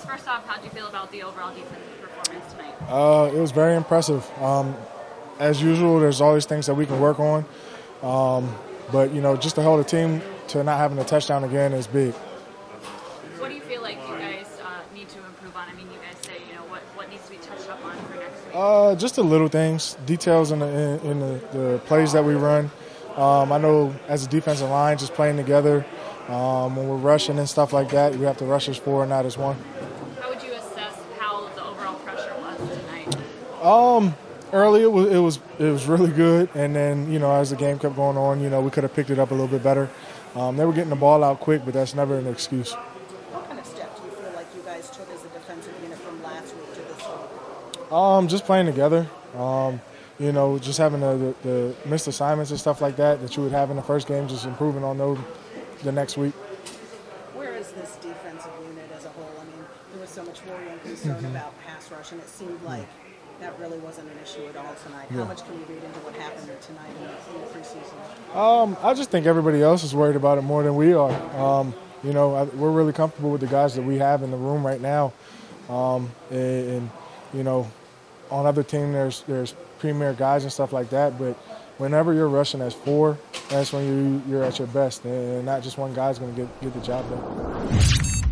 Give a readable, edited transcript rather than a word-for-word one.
first off, how did you feel about the overall defensive performance tonight? It was very impressive. As usual, there's always things that we can work on. But, just to hold a team to not having a touchdown again is big. What do you feel like you guys need to improve on? I mean, you guys say, what needs to be touched up on for next week? Just the little things, details in the plays that we run. I know as a defensive line, just playing together, when we're rushing and stuff like that, we have to rush as four, not as one. How would you assess how the overall pressure was tonight? Early it was really good, and then as the game kept going on, we could have picked it up a little bit better. They were getting the ball out quick, but that's never an excuse. What kind of step do you feel like you guys took as a defensive unit from last week to this week? Just playing together. Just having the missed assignments and stuff like that you would have in the first game, just improving on those the next week. Where is this defensive unit as a whole? I mean, there was so much worry and concern about pass rush, and it seemed like that really wasn't an issue at all tonight. How much can you read into what happened tonight in the preseason? I just think everybody else is worried about it more than we are. We're really comfortable with the guys that we have in the room right now. On other teams, there's premier guys and stuff like that, but whenever you're rushing as four, that's when you're at your best, and not just one guy's going to get the job done.